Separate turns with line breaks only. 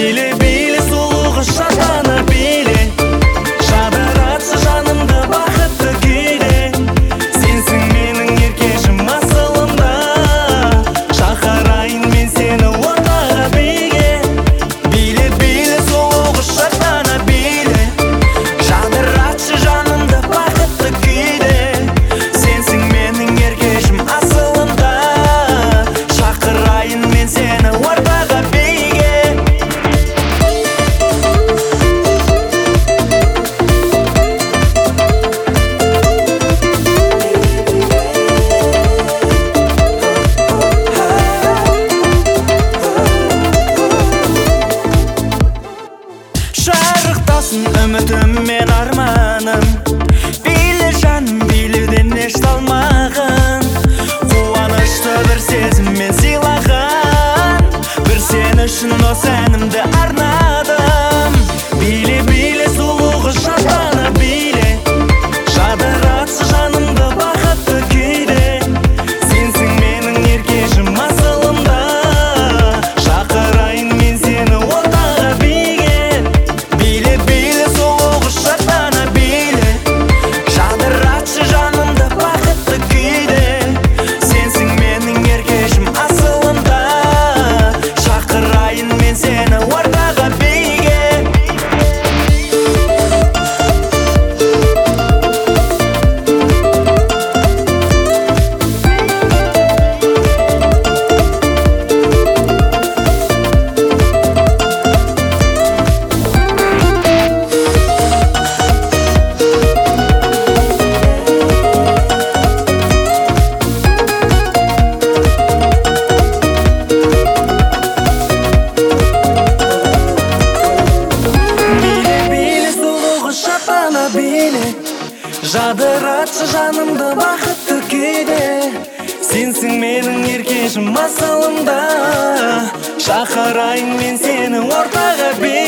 Биле, биле, сұлу қыз шапаны биле, жадыратшы жанымды бақытты күйде. Сенсің менің еркешім асылымда, шақырайын мен сені ортаға биге. Биле, биле, сұлу қыз шапаны биле, жадыратшы жанымды бақытты күйде. Сенсің менің еркешім асылымда, шақырайын мен сені ортаға биге. Жарықтасын үмітім мен арманым, биле жаным, билеуден еш талмағын. Қуанышты бір сезіммен сыйлаған, бір сен үшін осы әнімді арнадым. Биле, биле, сұлу қыз шапаны биле, жадыратшы жанымды бақытты күйде. Сенсің менің еркешім асылымда, шақырайын мен сені ортаға биге. Биле, биле, сұлу қыз шапаны биле, жадыратшы жанымды бақытты күйде. Сенсің менің еркешім асылымда, шақырайын мен сені ортаға биге. Биле, биле, сұлу қыз шапаны биле, жадыратшы жанымды бақытты күйде. Сенсің менің еркешім асылымда, шақырайын мен сені ортаға биге.